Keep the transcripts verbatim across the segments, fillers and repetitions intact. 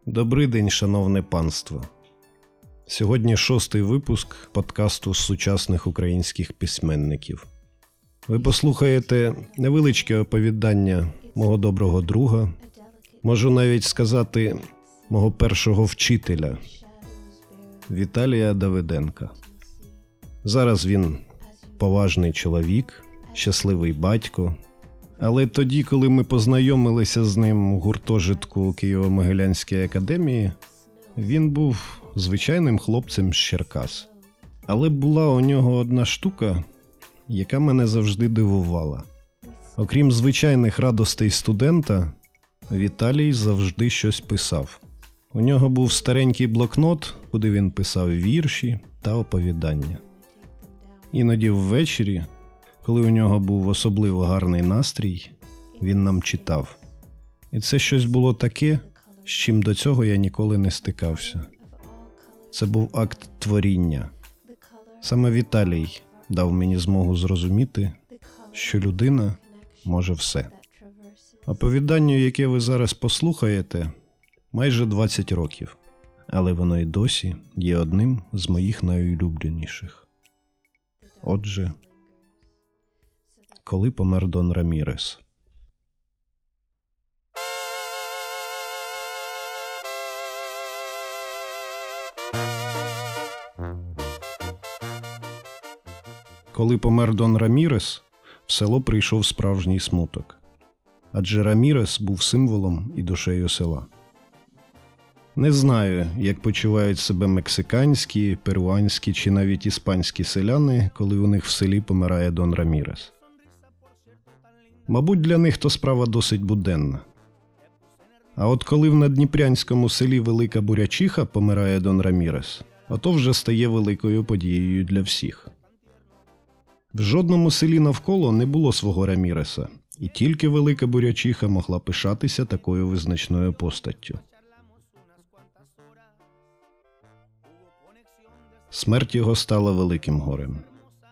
Добрий день, шановне панство. Сьогодні шостий випуск подкасту сучасних українських письменників. Ви послухаєте невеличке оповідання мого доброго друга, можу навіть сказати, мого першого вчителя, Віталія Давиденка. Зараз він поважний чоловік, щасливий батько. Але тоді, коли ми познайомилися з ним у гуртожитку Києво-Могилянської академії, він був звичайним хлопцем з Черкас. Але була у нього одна штука, яка мене завжди дивувала. Окрім звичайних радостей студента, Віталій завжди щось писав. У нього був старенький блокнот, куди він писав вірші та оповідання. Іноді ввечері, коли у нього був особливо гарний настрій, він нам читав. І це щось було таке, з чим до цього я ніколи не стикався. Це був акт творіння. Саме Віталій дав мені змогу зрозуміти, що людина може все. Оповіданню, яке ви зараз послухаєте, майже двадцять років, але воно й досі є одним з моїх найулюбленіших. Отже, коли помер Дон Рамірес. Коли помер Дон Рамірес, в село прийшов справжній смуток. Адже Рамірес був символом і душею села. Не знаю, як почувають себе мексиканські, перуанські чи навіть іспанські селяни, коли у них в селі помирає Дон Рамірес. Мабуть, для них то справа досить буденна. А от коли в наддніпрянському селі Велика Бурячиха помирає Дон Рамірес, ото вже стає великою подією для всіх. В жодному селі навколо не було свого Раміреса, і тільки Велика Бурячиха могла пишатися такою визначною постаттю. Смерть його стала великим горем.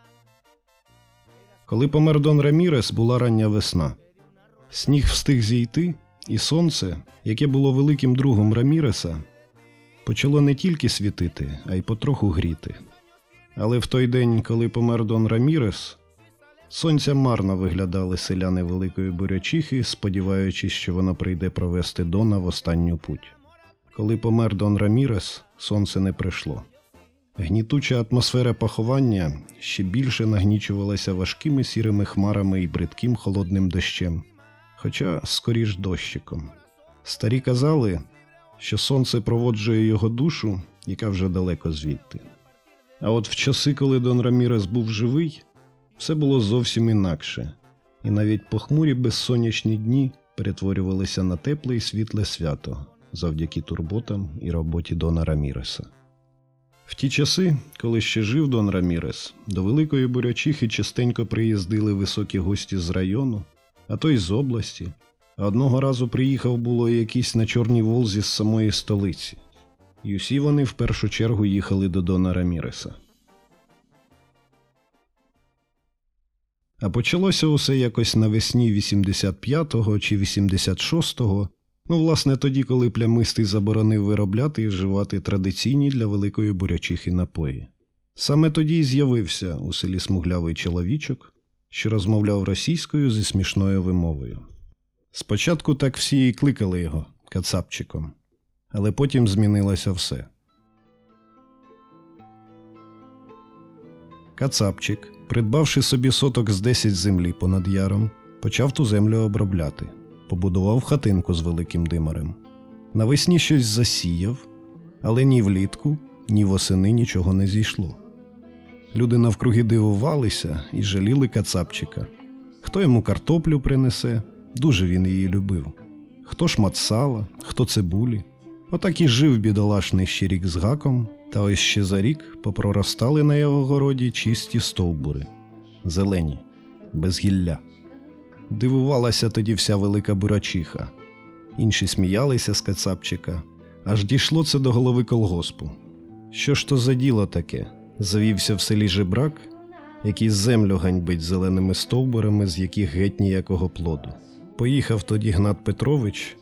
Коли помер Дон Рамірес, була рання весна. Сніг встиг зійти, і сонце, яке було великим другом Раміреса, почало не тільки світити, а й потроху гріти. Але в той день, коли помер Дон Рамірес, сонця марно виглядали селяни Великої Бурячихи, сподіваючись, що вона прийде провести Дона в останню путь. Коли помер Дон Рамірес, сонце не прийшло. Гнітуча атмосфера поховання ще більше нагнічувалася важкими сірими хмарами і бридким холодним дощем, хоча скоріш дощиком. Старі казали, що сонце проводжує його душу, яка вже далеко звідти. А от в часи, коли Дон Рамірес був живий, все було зовсім інакше, і навіть похмурі безсонячні дні перетворювалися на тепле і світле свято завдяки турботам і роботі Дона Раміреса. В ті часи, коли ще жив Дон Рамірес, до Великої Бурячихи частенько приїздили високі гості з району, а то й з області. А одного разу приїхав було якийсь на Чорній Волзі з самої столиці. І усі вони в першу чергу їхали до Дона Раміреса. А почалося усе якось навесні вісімдесят п'ятого чи вісімдесят шостого, ну, власне, тоді, коли Плямистий заборонив виробляти і вживати традиційні для Великої Бурячихи напої. Саме тоді й з'явився у селі смуглявий чоловічок, що розмовляв російською зі смішною вимовою. Спочатку так всі і кликали його Кацапчиком, але потім змінилося все. Кацапчик, придбавши собі соток з десять землі понад яром, почав ту землю обробляти. Побудував хатинку з великим димарем. Навесні щось засіяв, але ні влітку, ні восени нічого не зійшло. Люди навкруги дивувалися і жаліли Кацапчика. Хто йому картоплю принесе, дуже він її любив. Хто шмат сала, хто цибулі. Отак і жив бідолашний ще рік з гаком, та ось ще за рік попроростали на його городі чисті стовбури. Зелені, без гілля. Дивувалася тоді вся Велика Бурячиха. Інші сміялися з Кацапчика. Аж дійшло це до голови колгоспу. Що ж то за діло таке? Завівся в селі жебрак, який землю ганьбить зеленими стовбурами, з яких геть ніякого плоду. Поїхав тоді Гнат Петрович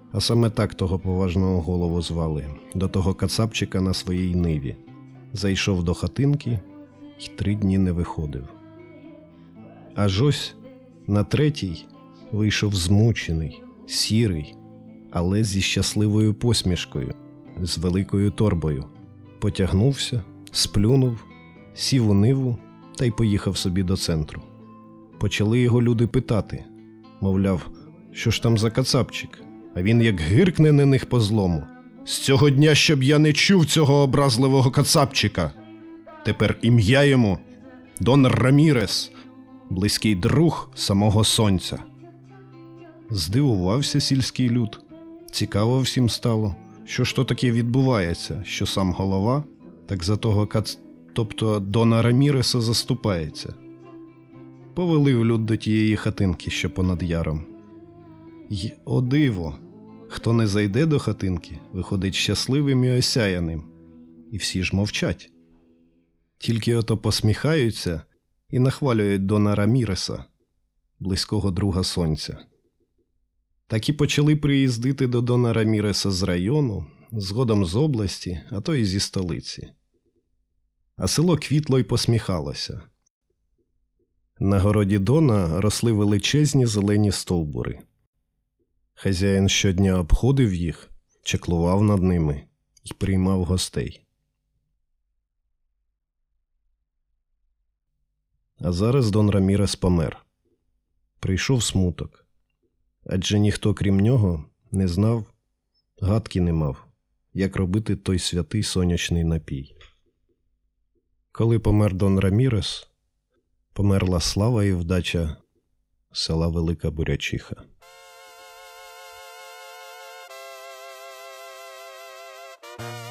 А саме так того поважного голову звали, до того кацапчика на своїй ниві. Зайшов до хатинки й три дні не виходив. Аж ось на третій вийшов змучений, сірий, але зі щасливою посмішкою, з великою торбою. Потягнувся, сплюнув, сів у ниву та й поїхав собі до центру. Почали його люди питати, мовляв, що ж там за кацапчик? А він як гиркне на них по злому. З цього дня, щоб я не чув цього образливого кацапчика. Тепер ім'я йому Дон Рамірес, близький друг самого сонця. Здивувався сільський люд. Цікаво всім стало, що ж то таке відбувається, що сам голова, так за того кац... тобто Дона Раміреса заступається. Повели люд до тієї хатинки, що понад яром. Й, о диво, хто не зайде до хатинки, виходить щасливим і осяяним. І всі ж мовчать. Тільки ото посміхаються і нахвалюють Дона Раміреса, близького друга сонця. Так і почали приїздити до Дона Раміреса з району, згодом з області, а то й зі столиці. А село квітло й посміхалося. На городі Дона росли величезні зелені стовбури. Хазяїн щодня обходив їх, чеклував над ними і приймав гостей. А зараз Дон Рамірес помер. Прийшов смуток. Адже ніхто, крім нього, не знав, гадки не мав, як робити той святий сонячний напій. Коли помер Дон Рамірес, померла слава і вдача села Велика Бурячиха. Thank you.